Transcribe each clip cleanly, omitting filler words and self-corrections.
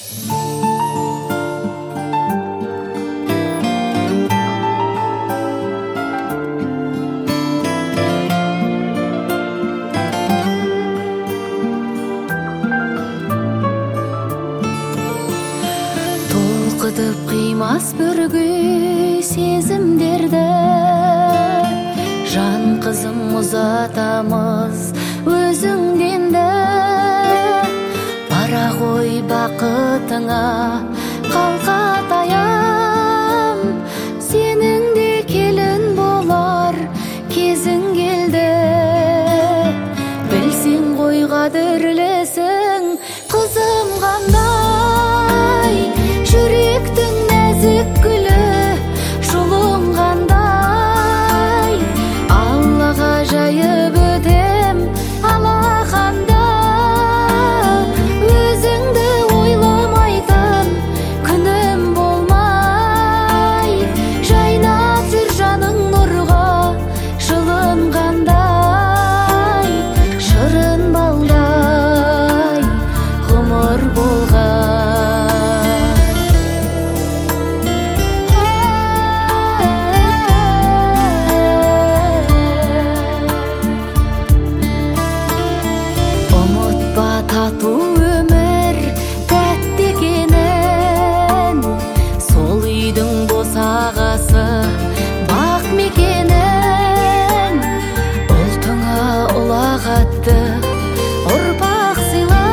Толқытып қимас бүргі сезімдерді, жан қызым ұзатамыз өзіңденді. Бара ғой бақытыңа қалқатаям, сенің де келін болар кезің келді. Білсең ғой қадірлісің қызым қандай, жүректің нәзік гүлі жұлын қандай. Аллаға жайып өтем алақанда, өзіңді ойламайтын күнім болмай. Жайнап жүр жаның нұрға жылынғандай, шырын балдай ғұмыр болған. Ұмытпа тату өмір тәтті екенін, сол үйдің босағасы бақ мекенін. Ұлтыңа ұлағатты ұрпақ сыйла,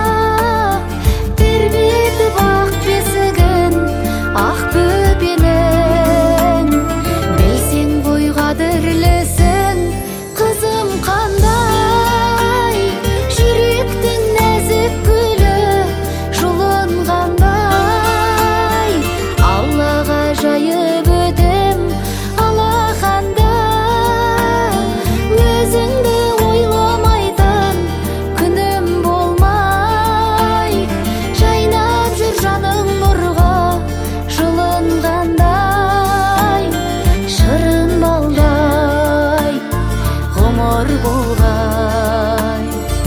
тербетіп ақ бесігін ақ бөпенің. Білсең ғой қадірлісің қызым қандай, жүректің нәзік гүлі жұлын қандай. Аллаға жайып өтем алақанда, өзіңді ойламайтын күнім болмай. Жайнап жүр жаның нұрға жылынғандай, шырын балдай ғұмыр болғай.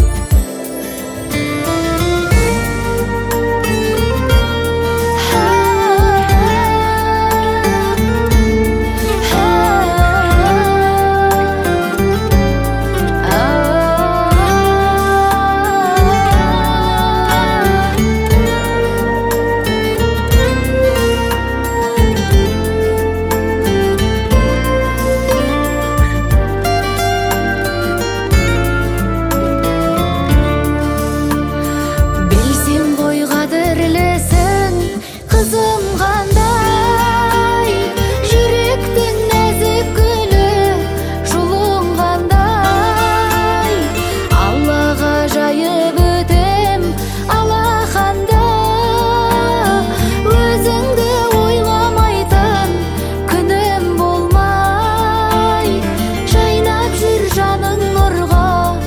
Білсең ғой қадірлісің қызым қандай, жүректің нәзік гүлі жұлын қандай. Аллаға жайып өтем алақанда, өзіңді ойламайтын күнім болмай. Жайнап жүр жаның нұрға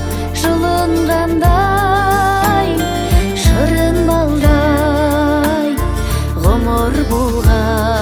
жылынғандай, шырын балдай ғұмыр болған.